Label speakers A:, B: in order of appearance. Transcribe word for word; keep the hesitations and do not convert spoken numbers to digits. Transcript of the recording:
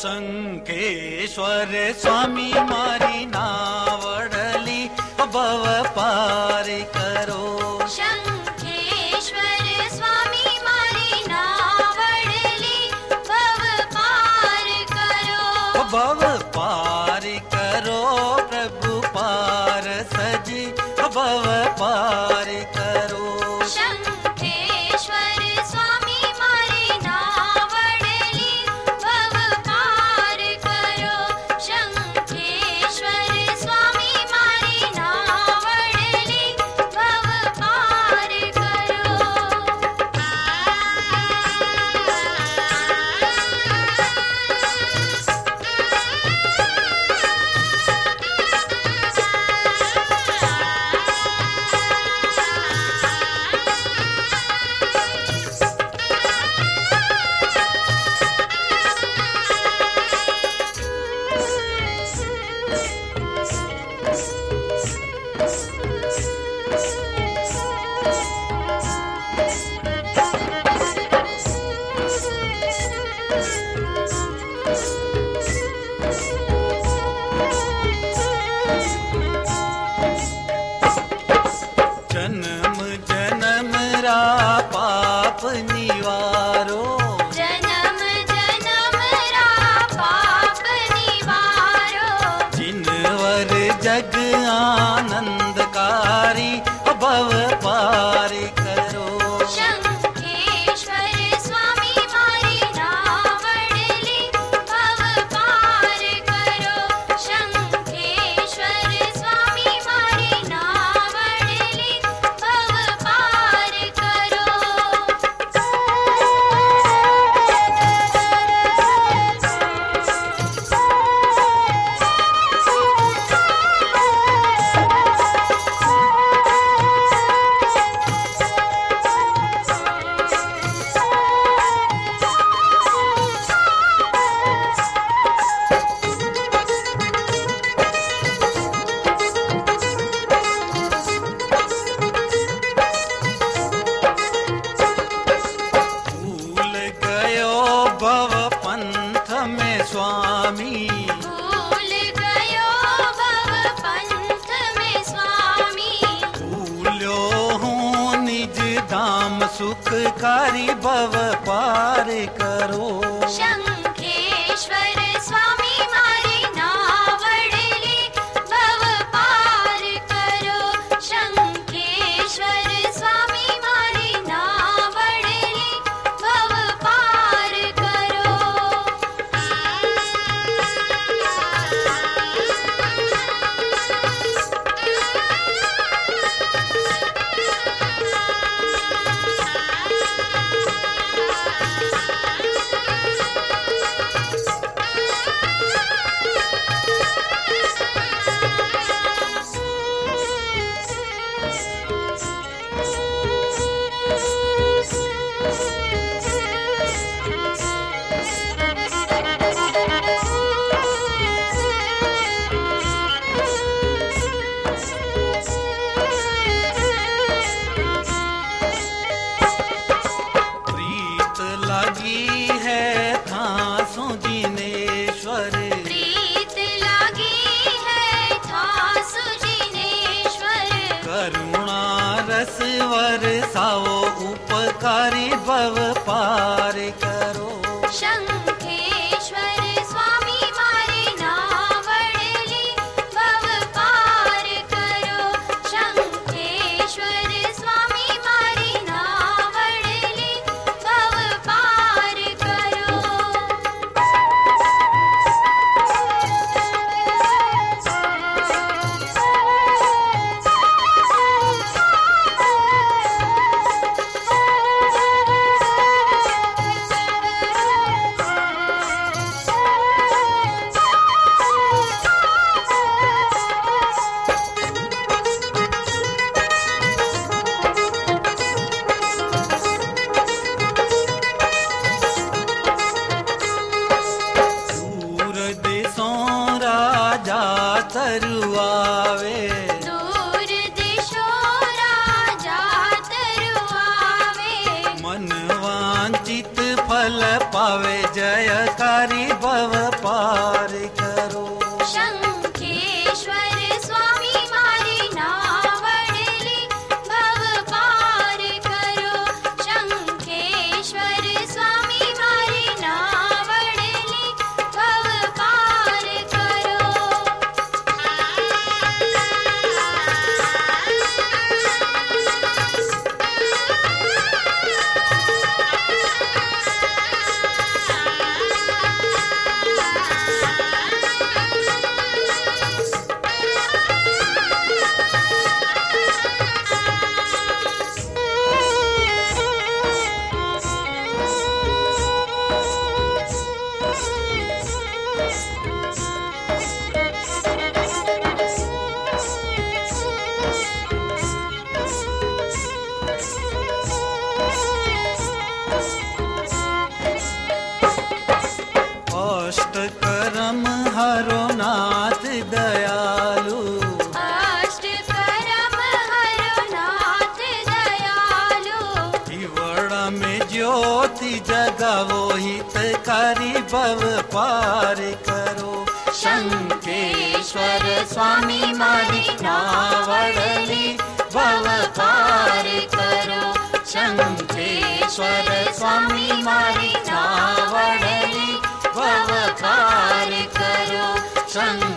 A: शंखेश्वर स्वामी मारी नावडली भव पार करो।
B: शंखेश्वर स्वामी मारी नावडली भव पार करो।
A: भव पार करो प्रभु पार सजी भव पार करो।
B: शंखेश्वर स्वामी मारी नावडली भव पार करो। शंखेश्वर स्वामी मारी नावडली भव पार करो।
A: जन्म जन्म रा पाप निवारो।
B: जन्म जन्म रा पाप निवारो।
A: जिनवर जग आनंदकारी भव पार करो।
B: शंखेश्वर स्वामी मारी नावडली भव पार करो। शंखेश्वर स्वामी मारी नावडली भव पार करो।
A: भूल गयो भव पंथ में स्वामी।
B: भूल गयो भव पंथ में स्वामी।
A: भूल्यो हूँ निज धाम सुखकारी भव पार करो।
B: शंखेश्वर स्वामी मारी नावडली भव पार करो। शंखेश्वर स्वामी मारी नावडली भव पार करो।
A: प्रीत लगी है थासु जिनेश्वर।
B: प्रीत लागी है थासु जिनेश्वर।
A: करुणा रस वरसाओ उपकारी भव पार करो।
B: शंखेश्वर स्वामी मारी नावडली भव पार करो। शंखेश्वर स्वामी मारी नावडली भव पार
A: फल पावे जयकारी भव पार करो।
B: शंखेश्वर स्वामी मारी नावड़ली भव पार करो। शंखेश्वर स्वामी मारी नावड़ली भव पार करो।
A: अष्ट करम हरो नाथ दयालु।
B: अष्ट करम हरो नाथ दयालु।
A: हिवड़ा में ज्योति जगावो हितकारी भव पार करो।
B: शंखेश्वर स्वामी मारी नावड़ली भव पार करो। शंखेश्वर स्वामी मारी नावड़ली भव पार करो। शंखेश्वर